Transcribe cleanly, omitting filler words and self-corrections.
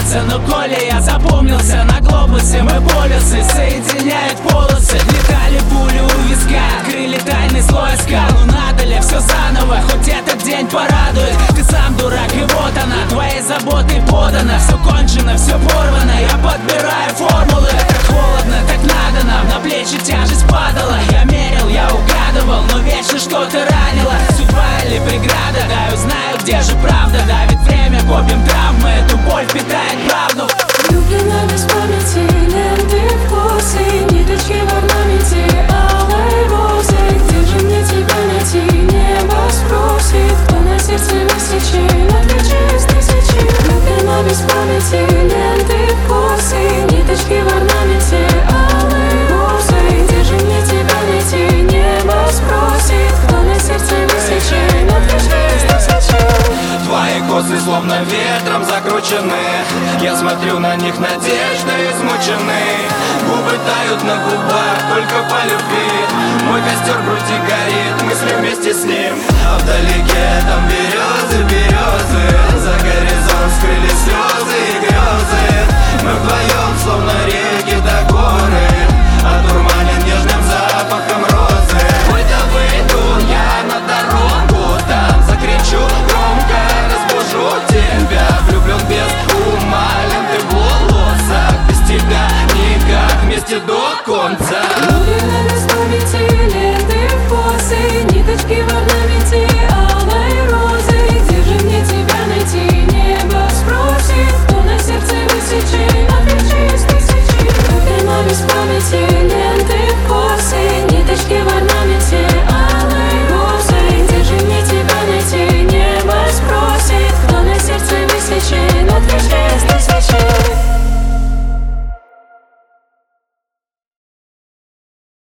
запомнился. Но коли я запомнился, на глобусе мы полюсы соединяют полосы. Летали пули у виска, крыли тайный слой скал. Ну надо ли все заново, хоть этот день порадует. Ты сам дурак, и вот она, твоей заботой подана. Все кончено, все порвано, я подбираю формулы. Так холодно, так надо нам, на плечи тяжесть падала. Я мерил, я угадывал, но вечно что-то ранило. Судьба или преграда, да, узнаю, где же правда. Давит время, копим травмы, эту боль питает правду. Влюблена без памяти, ленты в курсе, ниточки в орнаменте алой розы. Где же мне тебя найти? Небо спросит, кто на сердце высечи, отвечу из тысячи. Влюблена без памяти, ленты в курсе, ниточки в орнаменте алой розы. Где же мне тебя найти? Небо спросит, кто на сердце высечи, отвечу из тысячи. Твои косы словно ветром закручены, я смотрю на них, надежды измучены. Губы тают на губах, только по любви. Мой костер в груди горит, мысли вместе с ним. А вдалеке там березы, березы, за горизонт